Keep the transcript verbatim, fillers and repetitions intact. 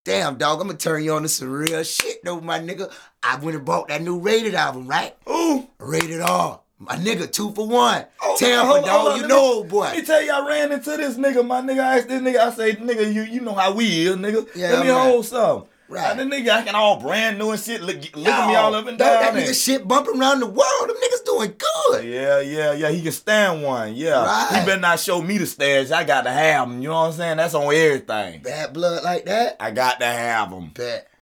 Damn, dog, I'm gonna turn you on to some real shit, though, my nigga. I went and bought that new Rated album, right? Ooh. Rated R. My nigga, two for one. Oh, Tampa, hold, dog, hold on, you let know, me, old boy. Let me tell you, I ran into this nigga, my nigga. I asked this nigga, I say, nigga, you you know how we is, nigga. Yeah, Let me man. hold some. Right. And the nigga acting all brand new and shit, look, look Yo, at me all up and dog, down. that and- nigga shit bumping around the world. Them niggas doing good. Yeah, yeah, yeah. He can stand one. Yeah. Right. He better not show me the stash. I got to have him. You know what I'm saying? That's on everything. Bad blood like that? I got to have him. Bet.